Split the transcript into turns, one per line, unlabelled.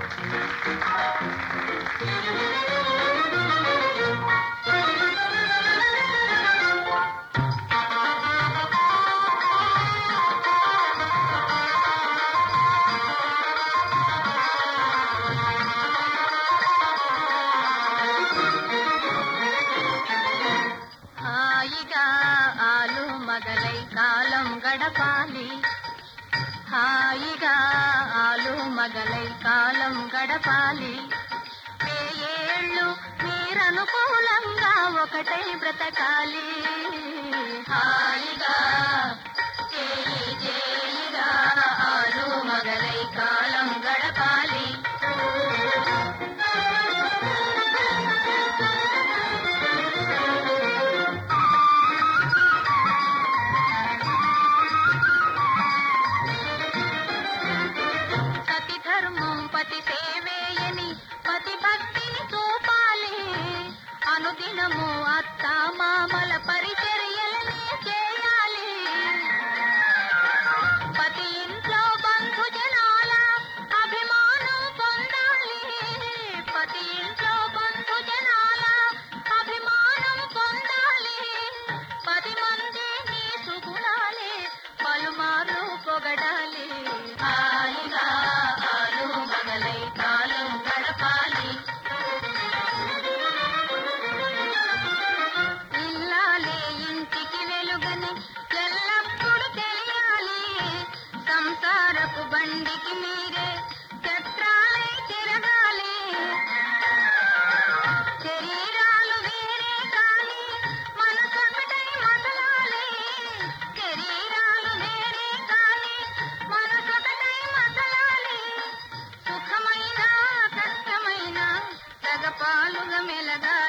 హాయిగా ఆలు మగలై కాలం గడపాలి, హాయిగా ఆలు మగలై కాలం గడపాలి. ఏళ్ళు మీరనుకూలంగా ఒకటై బ్రతకాలి, హాయిగా చేయి చేయిగా ఆలు మగలై కాలం గడపాలి. సతి ధర్మం పతి సేవేయని పతి భక్తిని చూపాలి, అనుదినము అత్త మామల పరిచర్యలని చేయాలి. పతి ఇంట్లో బంధు జనాల అభిమానం పొందాలి, పతి ఇంట్లో బంధు జనాల అభిమానం పొందాలి. 10 మంది నీ సుగుణాలే పలుమార్లు పొగడాలి, హాయిగా ఆలు మగలై కాలం గడపాలి. ఇల్లాలే ఇంటికి వెలుగని ఎల్లప్పుడూ తెలియాలి, సంసారపు బండికి మీరే చక్రాలై తిరగాలి. శరీరాలు వేరే కాని మనసొకటై మసలాలి, శరీరాలు వేరే కాని మనసొకటై మసలాలి. సుఖమైన కష్టమైన సగపాలుగా మెలగాలి.